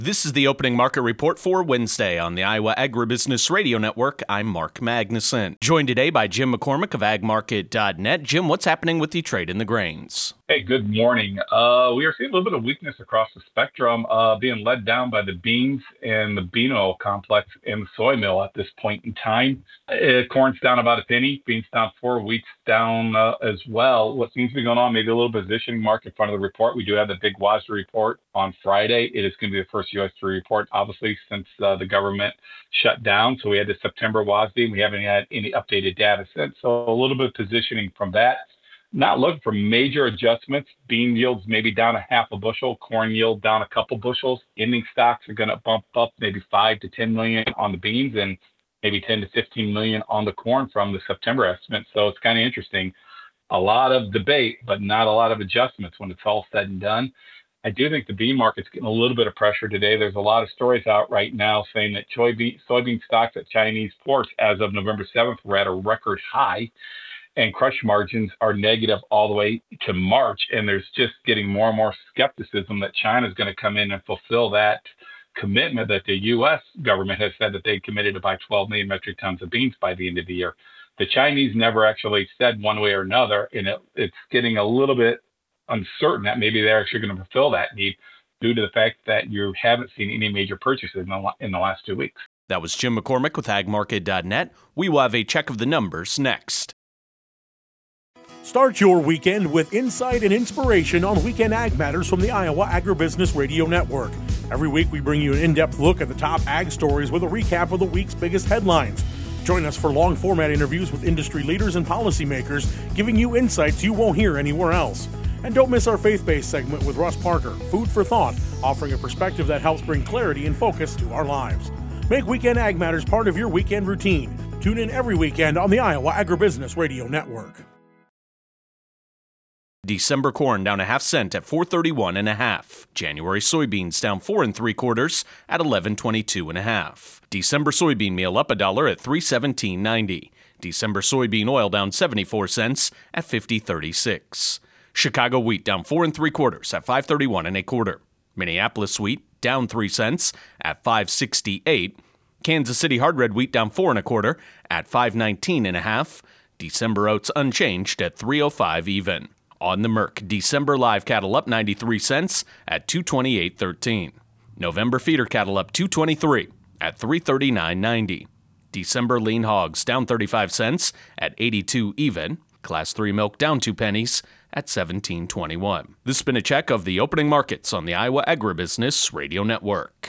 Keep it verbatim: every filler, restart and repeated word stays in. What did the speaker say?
This is the opening market report for Wednesday on the Iowa Agribusiness Radio Network. I'm Mark Magnuson. Joined today by Jim McCormick of ag market dot net. Jim, what's happening with the trade in the grains? Hey, good morning. Uh, we are seeing a little bit of weakness across the spectrum, uh, being led down by the beans and the bean oil complex and the soy mill at this point in time. Uh, corn's down about a penny, beans down four, wheat's down uh, as well. What seems to be going on, maybe a little positioning mark in front of the report. We do have the big W A S D report on Friday. It is going to be the first U S D A report, obviously, since uh, the government shut down. So we had the September W A S D, and we haven't had any updated data since. So a little bit of positioning from that. Not looking for major adjustments. Bean yields maybe down a half a bushel, corn yield down a couple bushels. Ending stocks are going to bump up maybe five to ten million on the beans and maybe ten to fifteen million on the corn from the September estimate. So it's kind of interesting. A lot of debate, but not a lot of adjustments when it's all said and done. I do think the bean market's getting a little bit of pressure today. There's a lot of stories out right now saying that soybean, soybean stocks at Chinese ports as of November seventh were at a record high. And crush margins are negative all the way to March. And there's just getting more and more skepticism that China is going to come in and fulfill that commitment that the U S government has said that they committed to buy twelve million metric tons of beans by the end of the year. The Chinese never actually said one way or another, and it, it's getting a little bit uncertain that maybe they're actually going to fulfill that need due to the fact that you haven't seen any major purchases in the, in the last two weeks. That was Jim McCormick with ag market dot net. We will have a check of the numbers next. Start your weekend with insight and inspiration on Weekend Ag Matters from the Iowa Agribusiness Radio Network. Every week we bring you an in-depth look at the top ag stories with a recap of the week's biggest headlines. Join us for long-format interviews with industry leaders and policymakers, giving you insights you won't hear anywhere else. And don't miss our faith-based segment with Russ Parker, Food for Thought, offering a perspective that helps bring clarity and focus to our lives. Make Weekend Ag Matters part of your weekend routine. Tune in every weekend on the Iowa Agribusiness Radio Network. December corn down a half cent at four thirty-one and a half. January soybeans down four and three quarters at eleven twenty-two and a half. December soybean meal up a dollar at three seventeen ninety. December soybean oil down seventy-four cents at fifty thirty-six. Chicago wheat down four and three quarters at five thirty-one and a quarter. Minneapolis wheat down three cents at five sixty-eight. Kansas City hard red wheat down four and a quarter at five nineteen and a half. December oats unchanged at three oh five even. On the Merc, December live cattle up ninety-three cents at two twenty-eight thirteen. November feeder cattle up two twenty-three at three thirty-nine ninety. December lean hogs down thirty-five cents at eighty-two even. Class three milk down two pennies at seventeen twenty-one. This has been a check of the opening markets on the Iowa Agribusiness Radio Network.